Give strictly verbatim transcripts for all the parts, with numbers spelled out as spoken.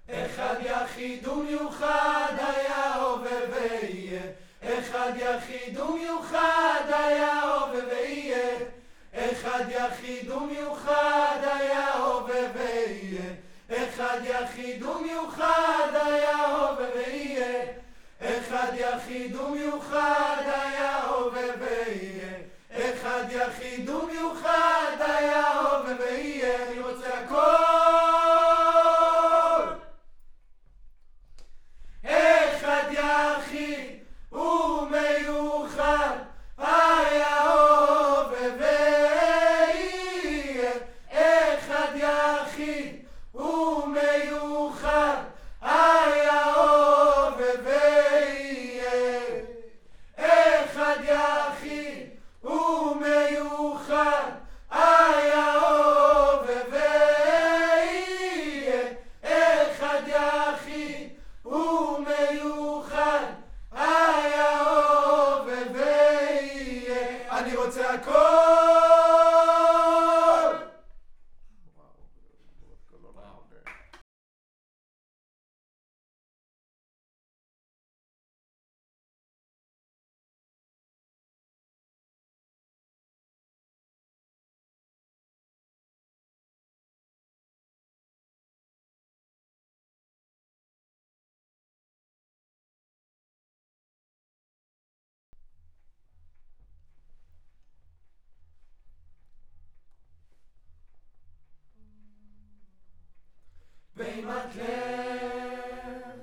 אחד יחיד ומיוחד היה הווה ויהיה, אחד יחיד ומיוחד היה הווה ויהיה, אחד יחיד ומיוחד היה הווה ויהיה, אחד יחיד ומיוחד היה הווה ויהיה, אחד יחיד ומיוחד היה הווה ויהיה, אחד יחיד ומיוחד היה הווה ויהיה. אני רוצה הכל. אחד יחיד ומיוחד היה הווה ויהיה, אחד יחיד ומיוחד היה הווה ויהיה, אחד יחיד ומיוחד היה הווה ויהיה, אחד יחיד ומיוחד היה הווה ויהיה. אני רוצה הכל. בהימת לב,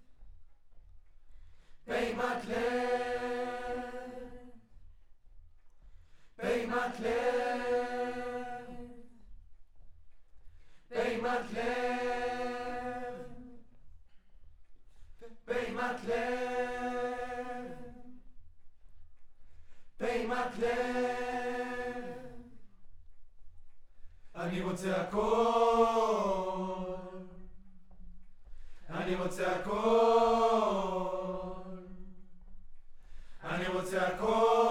בהימת לב, בהימת לב, בהימת לב, בהימת לב, בהימת לב. אני רוצה הכל, אני רוצה הכל, אני רוצה הכל.